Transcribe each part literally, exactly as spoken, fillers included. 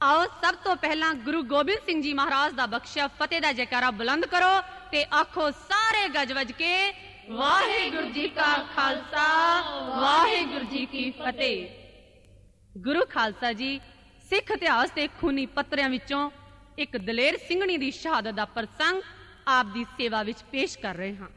आओ सब तो पहला गुरु गोबिंद सिंह जी महाराज दा बख्शिया फतेह दा जयकारा बुलंद करो ते आखो सारे गज वज के वाहिगुरु जी का खालसा वाहिगुरु जी की फतेह। गुरु खालसा जी सिख इतिहास के खूनी पत्रियां विचों एक दलेर ਸਿੰਘਣੀ ਦੀ शहादत का प्रसंग आप दी सेवा विच पेश कर रहे हैं।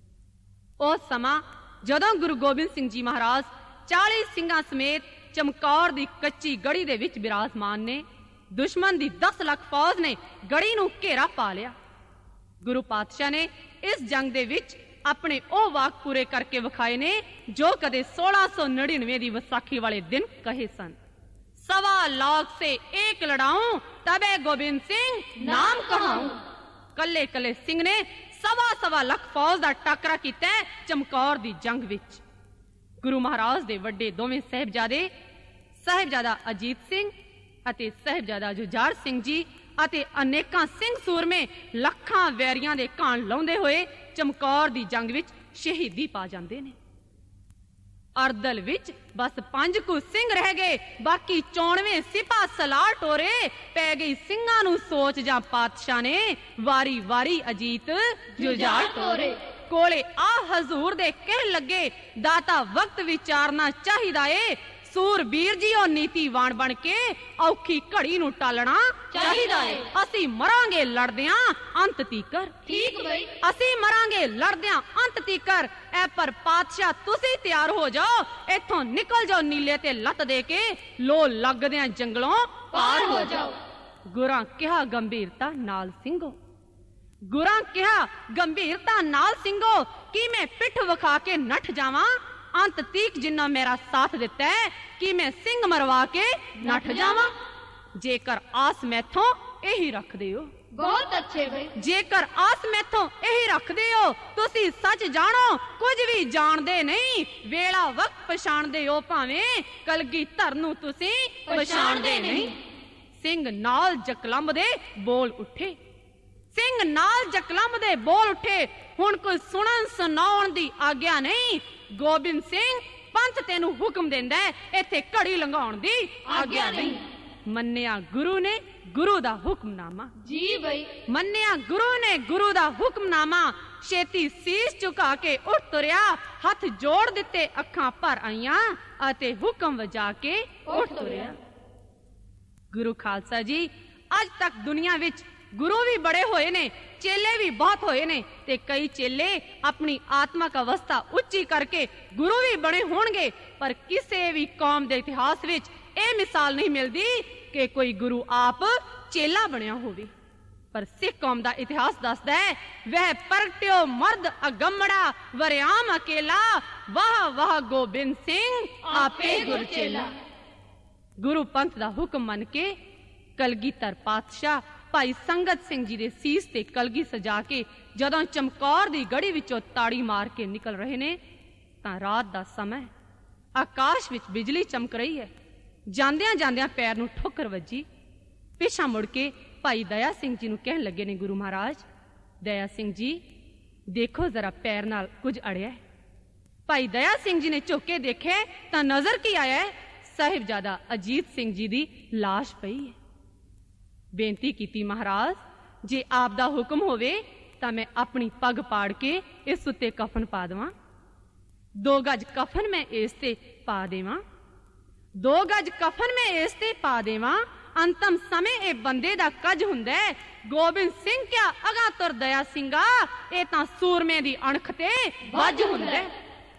उस समा जदों गुरु गोबिंद सिंह जी महाराज चालीस ਸਿੰਘਾਂ समेत चमकौर दी कच्ची गढ़ी दे विच विराजमान ने, दुश्मन दी दस लाख फौज ने गढ़ी नूं घेरा पा लिया। गुरु पातशाह ने इस जंग दे विच अपने ओ वाक पूरे करके विखाए ने जो कदे सोलह सौ निन्यानवे दी वसाखी वाले दिन कहे सन। सवा लाख से एक लड़ाऊं तबे गोबिंद सिंह नाम कहाऊं। कले कले सिंह ने सवा सवा लाख फौज दा टाकरा कीता चमकौर दी जंग विच। गुरु महाराज दे वड्डे दोवें साहिबजादे साहिबजादा अजीत सिंह अते साहिबजादा जुझार सिंह जी अते अनेकां सिंह सूरमे लखां वैरियां दे घाण लाउंदे होए चमकौर दी जंग विच शहीदी पा जांदे ने। अरदल विच बस पंज कु सिंह रह गए, बाकी चौनवे सिपा सलाह टोरे पै गई। सिंहां नूं सोच जा पातशाह ने वारी वारी अजीत जुझार टोरे। कोले आ हजूर दे कह लगे दाता वक्त विचारना चाहिदा ए। सूरबीर जी ओ नीतिवान बन के औखी घड़ी नूं टालना चाहिदा ए। असी मरांगे लड़दियां अंत तीकर। ठीक बई। असी मरांगे लड़दियां अंत तीकर। ए पर पातशाह तुसी तैयार हो जाओ, इथों निकल जाओ नीले ते लत दे के लो लगदियां जंगलों पार हो जाओ। गुरां कहा गंभीरता नाल सिंघो। गुरां कहा गंभीरता नाल सिंघो कि मैं पिठ विखा के नठ जावां। अंत तीक जिन्ना मेरा साथ दिता है कि मैं सिंह मरवा के नठ जावां। जेकर आस मैथों यही रख दे हो। बहुत अच्छे भाई। जेकर आस मैथों यही रख दे हो तुसी सच जानो कुछ भी जानदे नहीं। वेला वक्त पछाणदे हो भावें कलगीधर नूं तुसी पछाणदे नहीं। सिंह नाल जकलंब दे बोल उठे। सिंह नाल जकलंब दे बोल उठे। हुण कोई सुनन सुनाउण दी आग्या नहीं। गोबिंद सिंह पंथ तेनू हुक्म देंदा है, इत्थे घड़ी लंघाउण दी आग्या नहीं। मन्निया गुरु ने गुरु दा हुक्मनामा। जी भाई। मन्निया गुरु ने गुरु दा हुक्मनामा। छेती सीस झुका के उठ तुरिया, हथ जोड़ दिते अखां भर आईयां अते हुक्म वजा के उठ तुरिया। गुरु खालसा जी अज तक दुनिया विच गुरु भी बड़े होए ने, चेले भी बहुत होए ने ते कई चेले अपनी आत्मक अवस्था उच्ची करके गुरु भी बने होणगे, पर किसी भी कौम दे इतिहास विच यह मिसाल नहीं मिलती कि कोई गुरु आप चेला बनया होवे। पर सिख कौम दा इतिहास दसदा है वह परगट्यो मर्द अगमड़ा वरियाम अकेला वाह वाह गोबिंद सिंह आपे गुर चेला। गुरु पंथ दा हुक्म मन के कलगीधर पातशाह भाई संगत सिंह जी दे सीस ते कलगी सजा के जदों चमकौर दी गढ़ी विचों ताड़ी मार के निकल रहे ने तां रात दा समय आकाश विच बिजली चमक रही है। जांदियां जांदियां पैर नूं ठोकर वजी। पिछा मुड़ के भाई दया सिंह जी नूं कहण लगे ने गुरु महाराज दया सिंह जी देखो जरा पैर नाल कुछ अड़िया है। भाई दया सिंह जी ने झुक के देखे तां नजर की आया है साहिबजादा अजीत सिंह जी दी लाश पई है। बेनती कीती महाराज जे आप दा हुक्म होवे तां मैं अपनी पग पाड़ के इस उत्ते कफन पा देवां। दो गज कफन मैं इस ते पा देवां। दो गज कफन मैं इस ते पा देवां। अंतम समय ए बंदे दा कज हुंदा है। गोबिंद सिंह क्या अगा तुर दया सिंगा ए तां सूरमे दी अणख ते वज हुंदा है।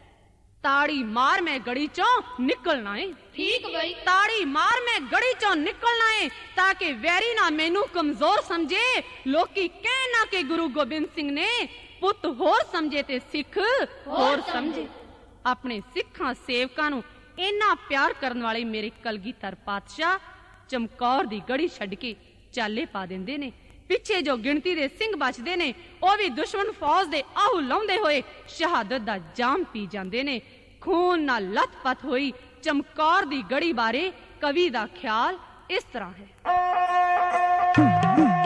ताड़ी मार मैं गड़ी चों निकलना है। ठीक भाई। ताड़ी मार मैं गड़ी चों निकलना है ताकि वैरी ना मैनू कमजोर समझे। लोकी कहना के गुरु गोबिंद सिंह ने पुत होर समझे ते सिख होर समझे। अपने सिखां सेवकां नूं इन्ना प्यार करन वाले मेरे कलगीधर पातशाह चमकौर दी गड़ी छड्ड के चाले पा देंदे ने। पिछे जो गिणती दे सिंह बचदे ने ओ भी दुश्मन फौज दे आहू लाउंदे होए शहादत दा जाम पी जांदे ने। खून नाल लथपथ होई चमकौर दी गड़ी बारे कवि दा ख्याल इस तरह है।